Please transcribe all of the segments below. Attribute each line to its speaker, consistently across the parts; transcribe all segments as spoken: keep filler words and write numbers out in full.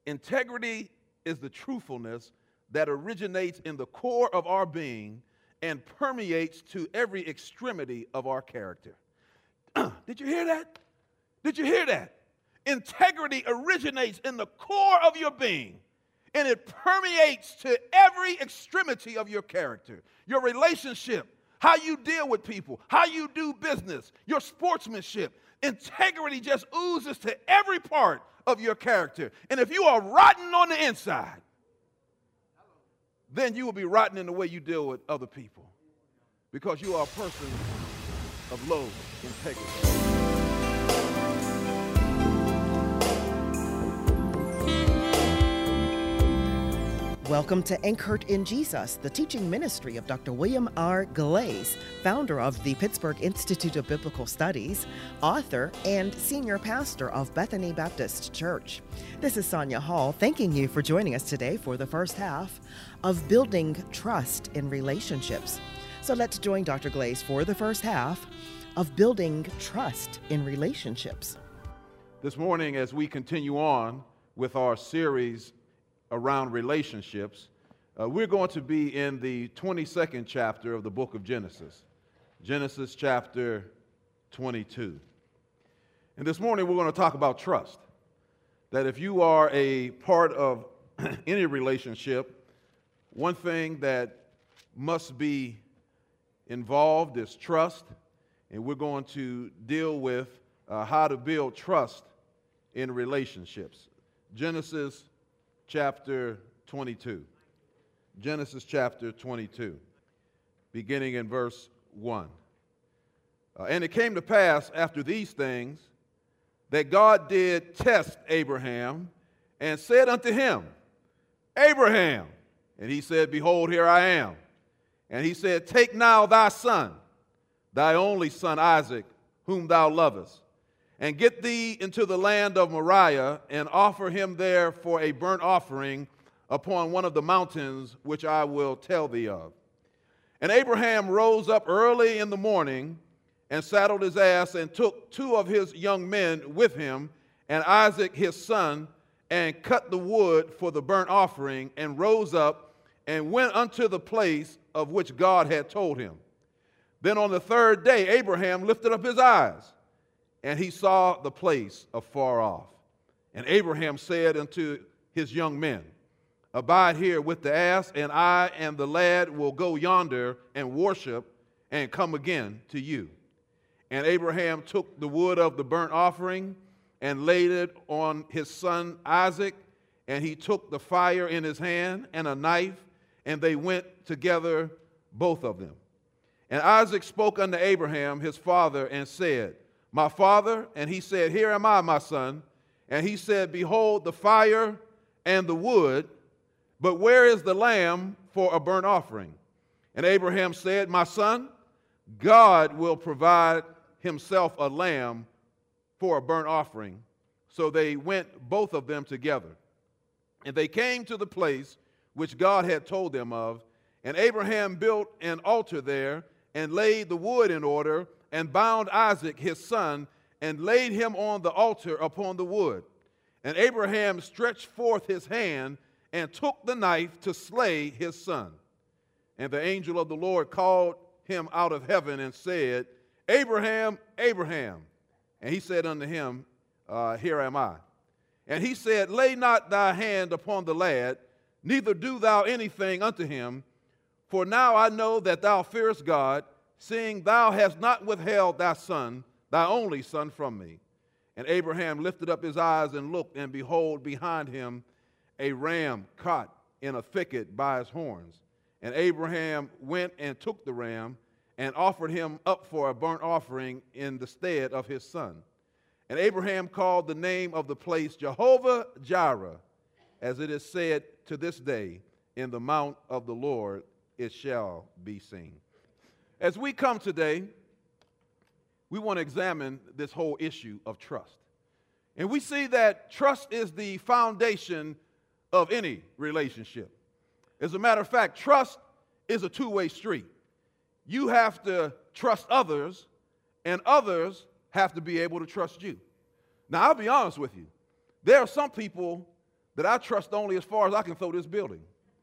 Speaker 1: Integrity is the truthfulness that originates in the core of our being and permeates to every extremity of our character. Did you hear that? Did you hear that? Integrity originates in the core of your being, and it permeates to every extremity of your character, your relationship, how you deal with people, how you do business, your sportsmanship. Integrity just oozes to every part of your character. And if you are rotten on the inside, then you will be rotten in the way you deal with other people, because you are a person of low integrity.
Speaker 2: Welcome to Anchored in Jesus, the teaching ministry of Doctor William R. Glaze, founder of the Pittsburgh Institute of Biblical Studies, author, and senior pastor of Bethany Baptist Church. This is Sonia Hall, thanking you for joining us today for the first half of Building Trust in Relationships. So let's join Doctor Glaze for the first half of Building Trust in Relationships.
Speaker 1: This morning, as we continue on with our series around relationships, uh, we're going to be in the twenty-second chapter of the book of Genesis, Genesis chapter twenty-two. And this morning we're going to talk about trust. That if you are a part of any relationship, one thing that must be involved is trust, and we're going to deal with uh, how to build trust in relationships. Genesis chapter twenty-two. Genesis chapter twenty-two, beginning in verse one. Uh, and it came to pass after these things that God did test Abraham and said unto him, Abraham. And he said, Behold, here I am. And he said, Take now thy son, thy only son Isaac, whom thou lovest, and get thee into the land of Moriah, and offer him there for a burnt offering upon one of the mountains which I will tell thee of. And Abraham rose up early in the morning, and saddled his ass, and took two of his young men with him, and Isaac his son, and cut the wood for the burnt offering, and rose up, and went unto the place of which God had told him. Then on the third day Abraham lifted up his eyes, and he saw the place afar off. And Abraham said unto his young men, Abide here with the ass, and I and the lad will go yonder and worship, and come again to you. And Abraham took the wood of the burnt offering, and laid it on his son Isaac, and he took the fire in his hand, and a knife, and they went together, both of them. And Isaac spoke unto Abraham his father, and said, My father? And he said, Here am I, my son. And he said, Behold the fire and the wood, but where is the lamb for a burnt offering? And Abraham said, My son, God will provide himself a lamb for a burnt offering. So they went both of them together. And they came to the place which God had told them of. And Abraham built an altar there, and laid the wood in order, and bound Isaac his son, and laid him on the altar upon the wood. And Abraham stretched forth his hand, and took the knife to slay his son. And the angel of the Lord called him out of heaven, and said, Abraham, Abraham. And he said unto him, uh, Here am I. And he said, Lay not thy hand upon the lad, neither do thou anything unto him, for now I know that thou fearest God, seeing thou hast not withheld thy son, thy only son, from me. And Abraham lifted up his eyes and looked, and behold, behind him a ram caught in a thicket by his horns. And Abraham went and took the ram, and offered him up for a burnt offering in the stead of his son. And Abraham called the name of the place Jehovah-Jireh, as it is said to this day, In the mount of the Lord it shall be seen. As we come today, we want to examine this whole issue of trust. And we see that trust is the foundation of any relationship. As a matter of fact, trust is a two-way street. You have to trust others, and others have to be able to trust you. Now, I'll be honest with you. There are some people that I trust only as far as I can throw this building.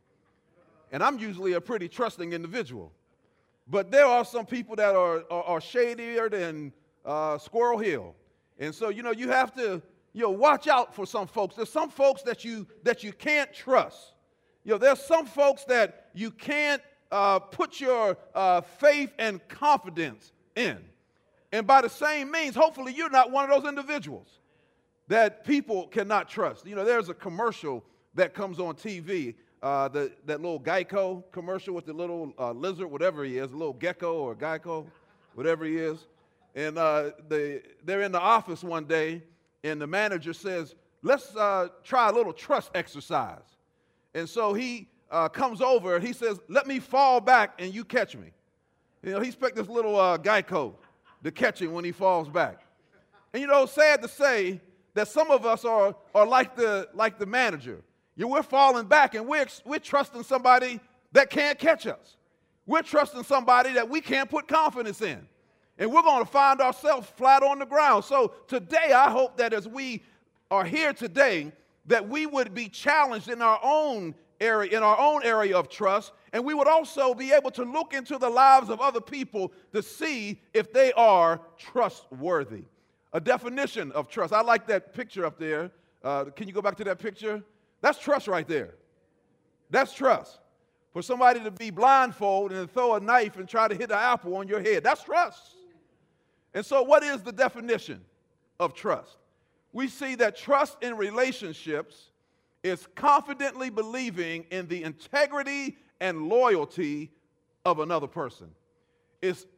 Speaker 1: And I'm usually a pretty trusting individual. But there are some people that are, are, are shadier than uh, Squirrel Hill. And so, you know, you have to, you know, watch out for some folks. There's some folks that you, that you can't trust. You know, there's some folks that you can't uh, put your uh, faith and confidence in. And by the same means, hopefully you're not one of those individuals that people cannot trust. You know, there's a commercial that comes on T V, uh, the, that little Geico commercial with the little uh, lizard, whatever he is, a little gecko or Geico, whatever he is. And uh, they, they're in the office one day, and the manager says, let's uh, try a little trust exercise. And so he uh, comes over, and he says, let me fall back and you catch me. You know, he expects this little uh, Geico to catch him when he falls back. And, you know, sad to say that some of us are, are like, the, like the manager. You know, we're falling back, and we're, we're trusting somebody that can't catch us. We're trusting somebody that we can't put confidence in. And we're going to find ourselves flat on the ground. So today, I hope that as we are here today, that we would be challenged in our own area, in our own area of trust, and we would also be able to look into the lives of other people to see if they are trustworthy. A definition of trust. I like that picture up there. Uh, can you go back to that picture? That's trust right there. That's trust. For somebody to be blindfolded and throw a knife and try to hit an apple on your head, that's trust. And so what is the definition of trust? We see that trust in relationships is confidently believing in the integrity and loyalty of another person. It's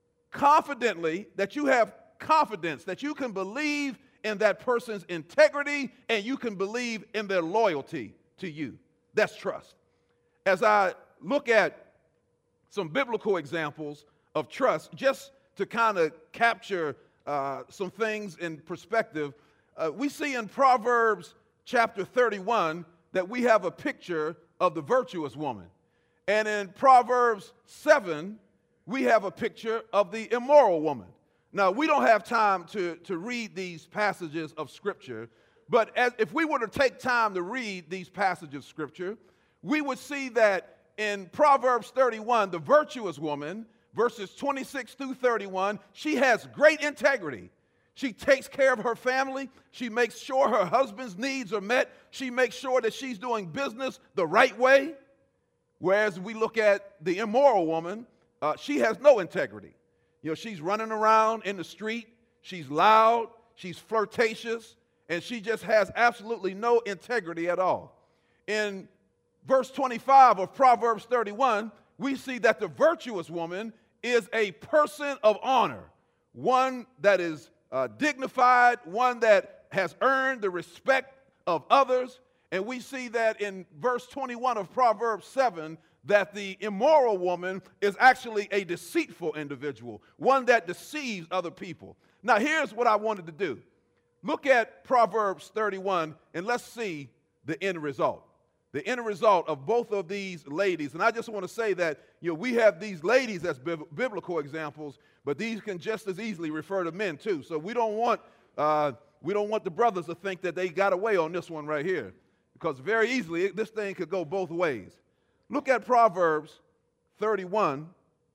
Speaker 1: confidently that you have confidence, that you can believe in that person's integrity and you can believe in their loyalty to you. That's trust. As I look at some biblical examples of trust, just to kind of capture uh, some things in perspective, uh, we see in Proverbs chapter thirty-one that we have a picture of the virtuous woman. And in Proverbs seven, we have a picture of the immoral woman. Now, we don't have time to, to read these passages of Scripture, but as, if we were to take time to read these passages of Scripture, we would see that in Proverbs thirty-one, the virtuous woman, verses twenty-six through thirty-one, she has great integrity. She takes care of her family. She makes sure her husband's needs are met. She makes sure that she's doing business the right way. Whereas we look at the immoral woman, uh, she has no integrity. You know, she's running around in the street. She's loud. She's flirtatious. And she just has absolutely no integrity at all. In verse twenty-five of Proverbs thirty-one, we see that the virtuous woman is a person of honor, one that is uh, dignified, one that has earned the respect of others. And we see that in verse twenty-one of Proverbs seven, that the immoral woman is actually a deceitful individual, one that deceives other people. Now, here's what I wanted to do. Look at Proverbs thirty-one, and let's see the end result. The end result of both of these ladies. And I just want to say that, you know, we have these ladies as bib- biblical examples, but these can just as easily refer to men too. So we don't want uh, we don't want the brothers to think that they got away on this one right here, because very easily this thing could go both ways. Look at Proverbs thirty-one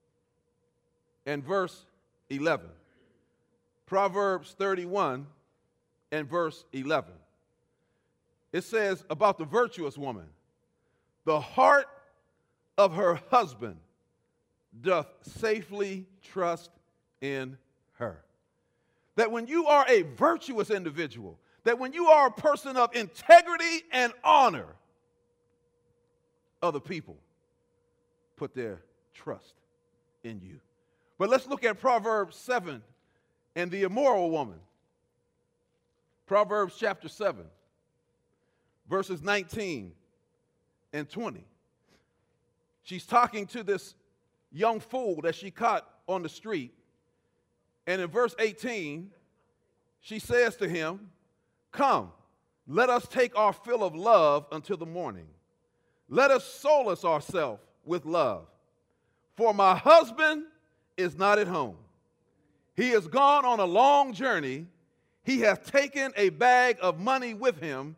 Speaker 1: and verse eleven. Proverbs thirty-one and verse eleven. It says about the virtuous woman, the heart of her husband doth safely trust in her. That when you are a virtuous individual, that when you are a person of integrity and honor, other people put their trust in you. But let's look at Proverbs seven and the immoral woman. Proverbs chapter seven, verses nineteen and twenty. She's talking to this young fool that she caught on the street. And in verse eighteen, she says to him, "Come, let us take our fill of love until the morning. Let us solace ourselves with love. For my husband is not at home. He has gone on a long journey. He hath taken a bag of money with him,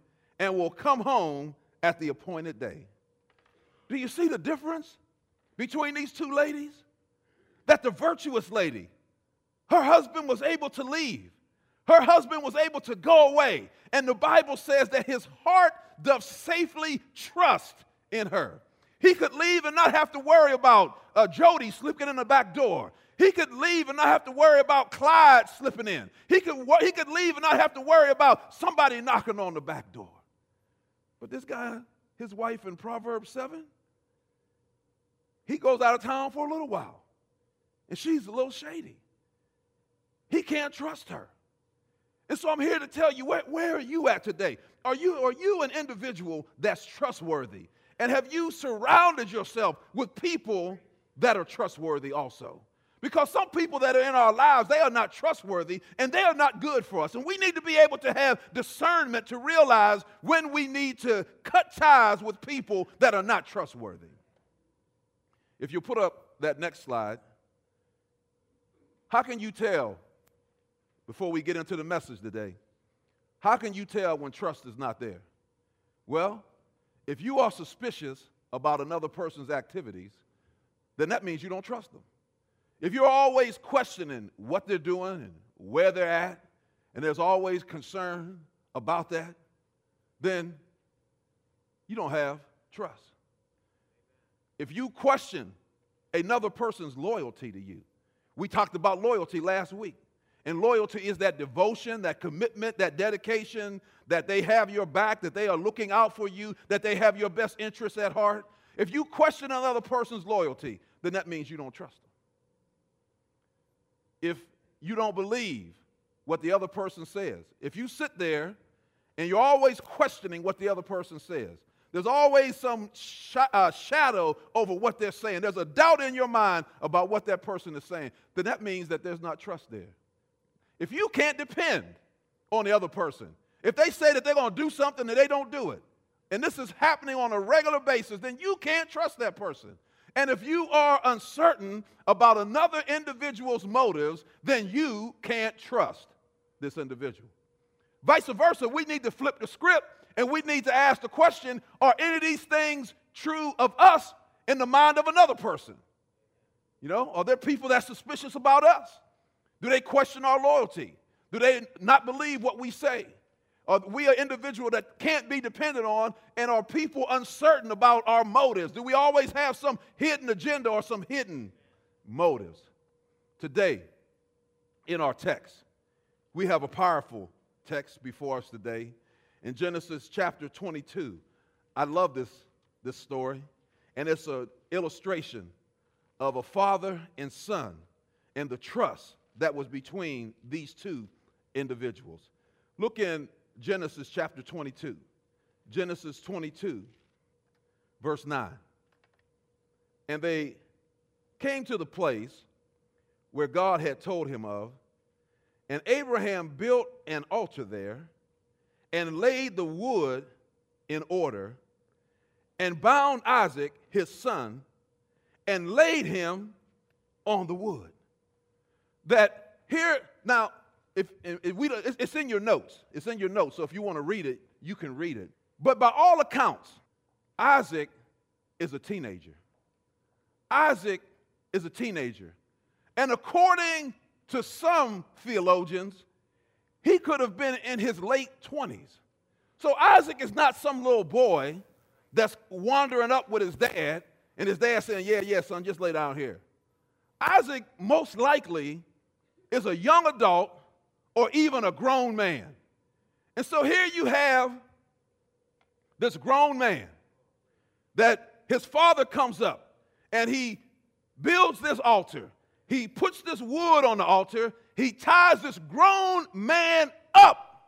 Speaker 1: and will come home at the appointed day. Do you see the difference between these two ladies? That the virtuous lady, her husband was able to leave. Her husband was able to go away. And the Bible says that his heart doth safely trust in her. He could leave and not have to worry about uh, Jody slipping in the back door. He could leave and not have to worry about Clyde slipping in. He could, he could leave and not have to worry about somebody knocking on the back door. But this guy, his wife in Proverbs seven, he goes out of town for a little while. And she's a little shady. He can't trust her. And so I'm here to tell you, where, where are you at today? Are you, are you an individual that's trustworthy? And have you surrounded yourself with people that are trustworthy also? Because some people that are in our lives, they are not trustworthy and they are not good for us. And we need to be able to have discernment to realize when we need to cut ties with people that are not trustworthy. If you put up that next slide, how can you tell, before we get into the message today, how can you tell when trust is not there? Well, if you are suspicious about another person's activities, then that means you don't trust them. If you're always questioning what they're doing and where they're at, and there's always concern about that, then you don't have trust. If you question another person's loyalty to you, we talked about loyalty last week. And loyalty is that devotion, that commitment, that dedication, that they have your back, that they are looking out for you, that they have your best interests at heart. If you question another person's loyalty, then that means you don't trust them. If you don't believe what the other person says, if you sit there and you're always questioning what the other person says, there's always some sh- uh, shadow over what they're saying. There's a doubt in your mind about what that person is saying. Then that means that there's not trust there. If you can't depend on the other person, if they say that they're going to do something and they don't do it, and this is happening on a regular basis, then you can't trust that person. And if you are uncertain about another individual's motives, then you can't trust this individual. Vice versa, we need to flip the script and we need to ask the question, are any of these things true of us in the mind of another person? You know, are there people that's suspicious about us? Do they question our loyalty? Do they not believe what we say? Are we an individual that can't be depended on, and are people uncertain about our motives? Do we always have some hidden agenda or some hidden motives? Today, in our text, we have a powerful text before us today. In Genesis chapter twenty-two, I love this, this story, and it's an illustration of a father and son and the trust that was between these two individuals. Look in Genesis chapter twenty-two. Genesis twenty-two, verse nine. And they came to the place where God had told him of, and Abraham built an altar there and laid the wood in order and bound Isaac, his son, and laid him on the wood. That here, now, if, if we, it's in your notes. It's in your notes, so if you want to read it, you can read it. But by all accounts, Isaac is a teenager. Isaac is a teenager. And according to some theologians, he could have been in his late twenties. So Isaac is not some little boy that's wandering up with his dad, and his dad saying, yeah, yeah, son, just lay down here. Isaac most likely is a young adult or even a grown man. And so here you have this grown man that his father comes up and he builds this altar. He puts this wood on the altar. He ties this grown man up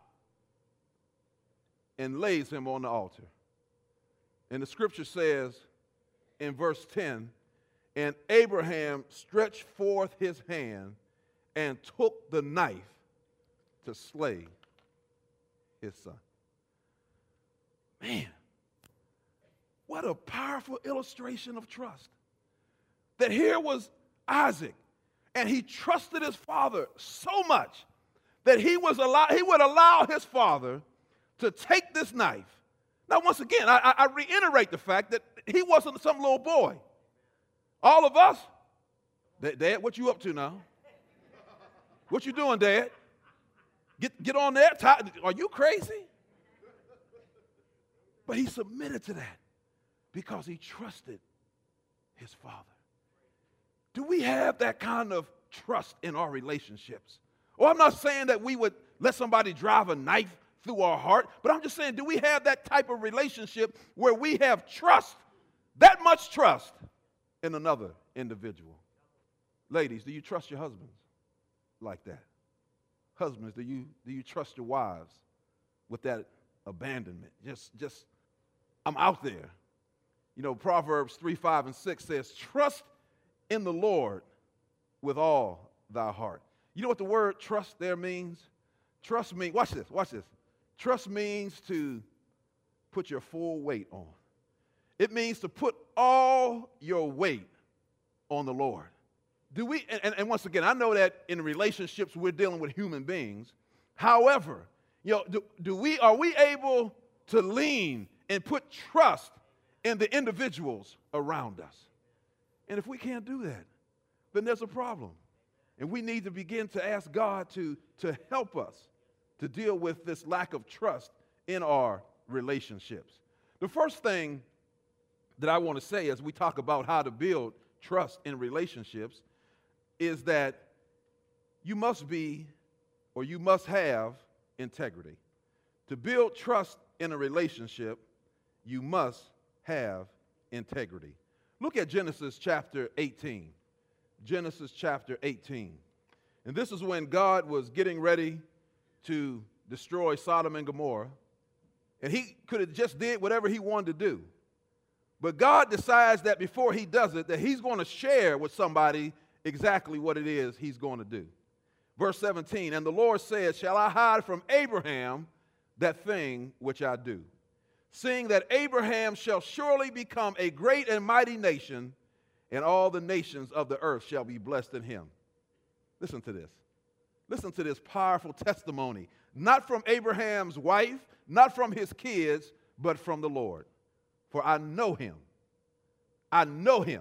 Speaker 1: and lays him on the altar. And the scripture says in verse ten, and Abraham stretched forth his hand and took the knife to slay his son. Man, what a powerful illustration of trust. That here was Isaac, and he trusted his father so much that he was allow, he would allow his father to take this knife Now, once again, I, I reiterate the fact that he wasn't some little boy. All of us, Dad, what you up to now? What you doing, Dad? Get, get on there. Are you crazy? But he submitted to that because he trusted his Father. Do we have that kind of trust in our relationships? Or I'm not saying that we would let somebody drive a knife through our heart, but I'm just saying, do we have that type of relationship where we have trust, that much trust in another individual? Ladies, do you trust your husbands like that? Husbands, do you do you trust your wives with that abandonment? Just, just, I'm out there. You know, Proverbs three, five, and six says, trust in the Lord with all thy heart. You know what the word trust there means? Trust means, watch this, watch this. Trust means to put your full weight on. It means to put all your weight on the Lord. Do we, and, and once again, I know that in relationships we're dealing with human beings. However, you know, do, do we, are we able to lean and put trust in the individuals around us? And if we can't do that, then there's a problem. And we need to begin to ask God to, to help us to deal with this lack of trust in our relationships. The first thing that I want to say as we talk about how to build trust in relationships is that you must be, or you must have, integrity. To build trust in a relationship, you must have integrity. Look at Genesis chapter eighteen. Genesis chapter eighteen. And this is when God was getting ready to destroy Sodom and Gomorrah. And he could have just did whatever he wanted to do. But God decides that before he does it, that he's going to share with somebody exactly what it is he's going to do. Verse seventeen, and the Lord said, shall I hide from Abraham that thing which I do? Seeing that Abraham shall surely become a great and mighty nation, and all the nations of the earth shall be blessed in him. Listen to this. Listen to this powerful testimony, not from Abraham's wife, not from his kids, but from the Lord. For I know him. I know him.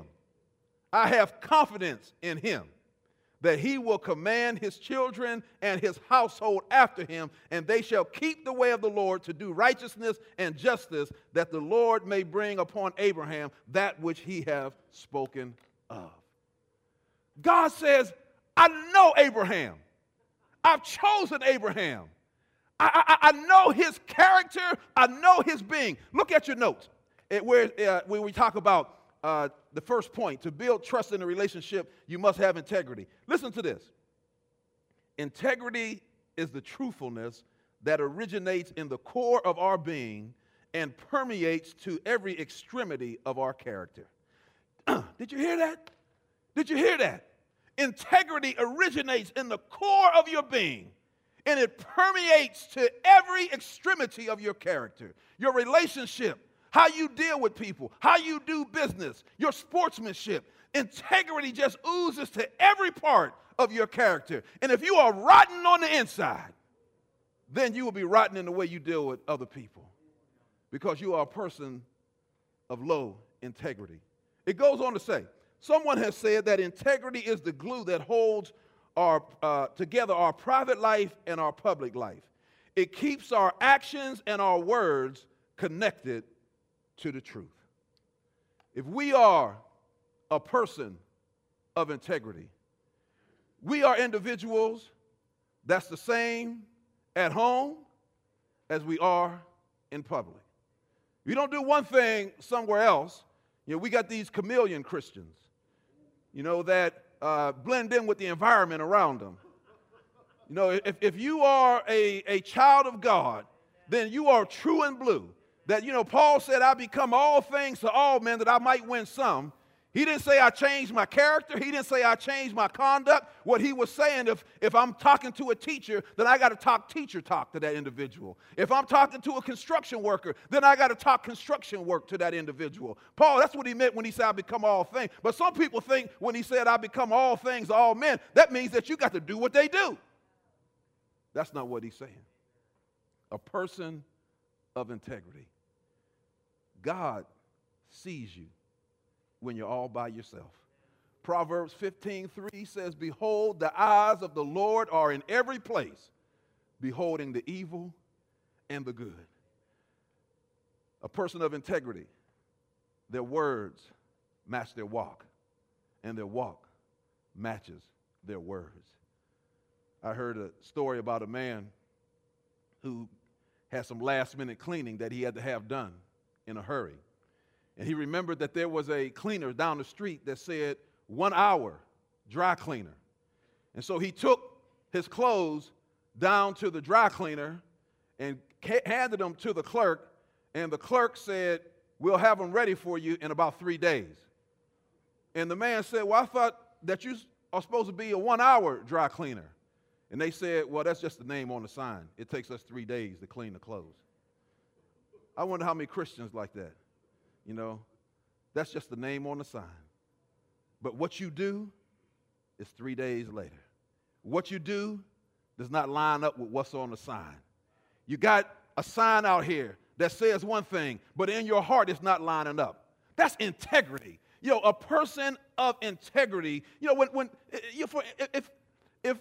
Speaker 1: I have confidence in him that he will command his children and his household after him, and they shall keep the way of the Lord to do righteousness and justice, that the Lord may bring upon Abraham that which he hath spoken of. God says, I know Abraham. I've chosen Abraham. I, I, I know his character. I know his being. Look at your notes. It, where, uh, when we talk about uh, the first point, to build trust in a relationship, you must have integrity. Listen to this. Integrity is the truthfulness that originates in the core of our being and permeates to every extremity of our character. Did you hear that? Did you hear that? Integrity originates in the core of your being, and it permeates to every extremity of your character, your relationship, how you deal with people, how you do business, your sportsmanship. Integrity just oozes to every part of your character. And if you are rotten on the inside, then you will be rotten in the way you deal with other people, because you are a person of low integrity. It goes on to say, someone has said that integrity is the glue that holds our, uh, together our private life and our public life. It keeps our actions and our words connected to the truth. If we are a person of integrity, we are individuals that's the same at home as we are in public. We don't do one thing somewhere else. You know, we got these chameleon Christians, you know, that uh, blend in with the environment around them. You know, if, if you are a, a child of God, then you are true and blue. That, you know, Paul said, I become all things to all men that I might win some. He didn't say I changed my character. He didn't say I changed my conduct. What he was saying, if, if I'm talking to a teacher, then I got to talk teacher talk to that individual. If I'm talking to a construction worker, then I got to talk construction work to that individual. Paul, that's what he meant when he said I become all things. But some people think when he said I become all things to all men, that means that you got to do what they do. That's not what he's saying. A person of integrity. God sees you when you're all by yourself. Proverbs fifteen three says, behold, the eyes of the Lord are in every place, beholding the evil and the good. A person of integrity, their words match their walk, and their walk matches their words. I heard a story about a man who had some last-minute cleaning that he had to have done in a hurry. And he remembered that there was a cleaner down the street that said, one hour dry cleaner. And so he took his clothes down to the dry cleaner and handed them to the clerk, and the clerk said, we'll have them ready for you in about three days. And the man said, well, I thought that you are supposed to be a one-hour dry cleaner. And they said, well, that's just the name on the sign. It takes us three days to clean the clothes. I wonder how many Christians like that. You know, that's just the name on the sign. But what you do is three days later. What you do does not line up with what's on the sign. You got a sign out here that says one thing, but in your heart it's not lining up. That's integrity. You know, a person of integrity, you know, when, when if, if, if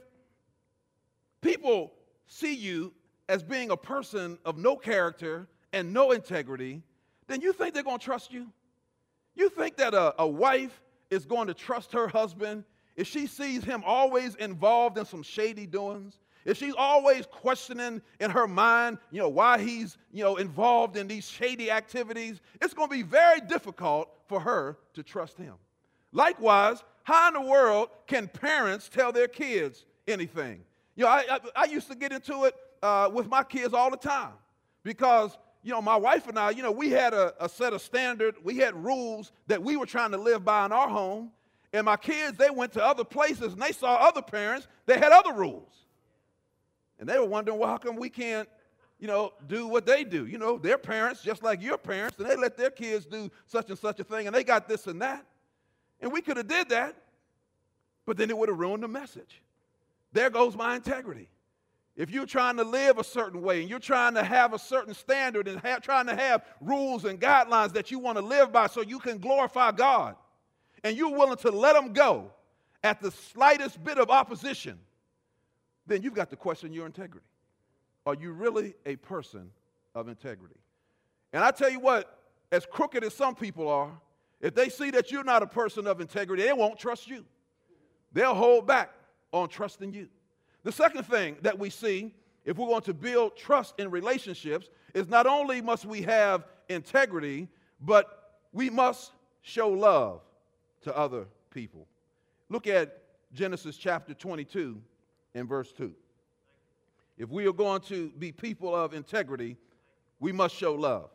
Speaker 1: people see you as being a person of no character and no integrity, then you think they're going to trust you? You think that a, a wife is going to trust her husband if she sees him always involved in some shady doings? If she's always questioning in her mind, you know, why he's, you know, involved in these shady activities, it's going to be very difficult for her to trust him. Likewise, how in the world can parents tell their kids anything? You know, I, I, I used to get into it uh, with my kids all the time because, you know, my wife and I, you know, we had a, a set of standard, we had rules that we were trying to live by in our home, and my kids, they went to other places and they saw other parents that had other rules. And they were wondering, well, how come we can't, you know, do what they do? You know, their parents, just like your parents, and they let their kids do such and such a thing, and they got this and that. And we could have did that, but then it would have ruined the message. There goes my integrity. If you're trying to live a certain way and you're trying to have a certain standard and have, trying to have rules and guidelines that you want to live by so you can glorify God, and you're willing to let them go at the slightest bit of opposition, then you've got to question your integrity. Are you really a person of integrity? And I tell you what, as crooked as some people are, if they see that you're not a person of integrity, they won't trust you. They'll hold back on trusting you. The second thing that we see, if we're going to build trust in relationships, is not only must we have integrity, but we must show love to other people. Look at Genesis chapter twenty-two and verse two. If we are going to be people of integrity, we must show love.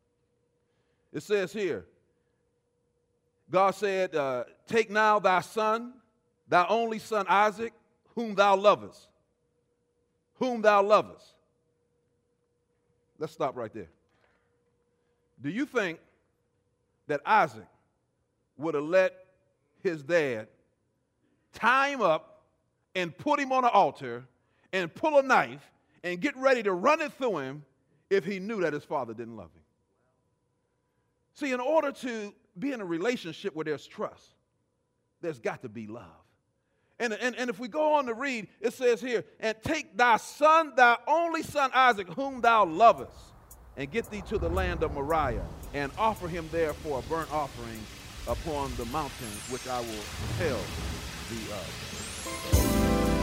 Speaker 1: It says here, God said, uh, take now thy son, thy only son Isaac, whom thou lovest. Whom thou lovest. Let's stop right there. Do you think that Isaac would have let his dad tie him up and put him on an altar and pull a knife and get ready to run it through him if he knew that his father didn't love him? See, in order to be in a relationship where there's trust, there's got to be love. And, and, and if we go on to read, it says here, and take thy son, thy only son Isaac, whom thou lovest, and get thee to the land of Moriah, and offer him there for a burnt offering upon the mountain which I will tell thee of.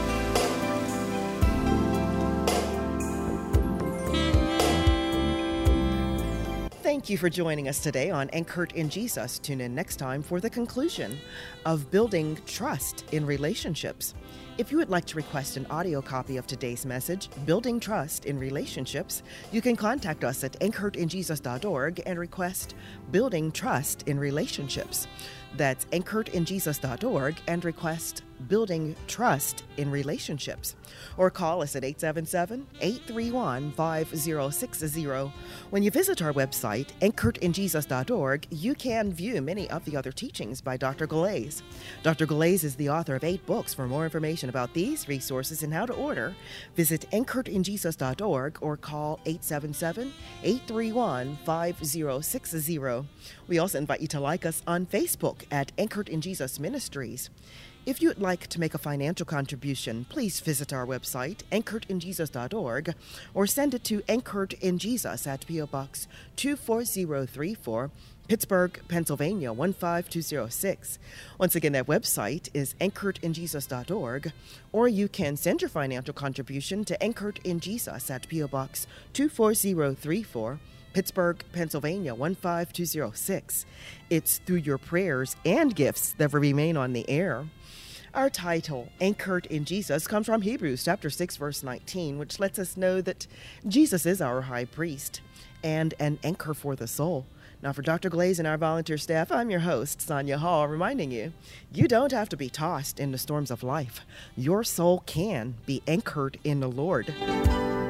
Speaker 2: Thank you for joining us today on Anchored in Jesus. Tune in next time for the conclusion of building trust in relationships. If you would like to request an audio copy of today's message, Building Trust in Relationships, you can contact us at anchored in jesus dot org and request Building Trust in Relationships. That's anchored in jesus dot org and request Building Trust in Relationships. Or call us at eight seven seven, eight three one, five zero six zero. When you visit our website, anchored in jesus dot org, you can view many of the other teachings by Doctor Galais. Doctor Galais is the author of eight books. For more information about these resources and how to order, visit anchored in jesus dot org or call eight seven seven, eight three one, five zero six zero. We also invite you to like us on Facebook at Anchored in Jesus Ministries. If you'd like to make a financial contribution, please visit our website, anchored in jesus dot org, or send it to Anchored in Jesus at P O Box two four zero three four, Pittsburgh, Pennsylvania one five two zero six. Once again, that website is anchored in jesus dot org, or you can send your financial contribution to Anchored in Jesus at P O Box two four zero three four, Pittsburgh, Pennsylvania one five two zero six. It's through your prayers and gifts that will remain on the air. Our title, Anchored in Jesus, comes from Hebrews chapter six, verse nineteen, which lets us know that Jesus is our high priest and an anchor for the soul. Now, for Doctor Glaze and our volunteer staff, I'm your host, Sonia Hall, reminding you, you don't have to be tossed in the storms of life. Your soul can be anchored in the Lord.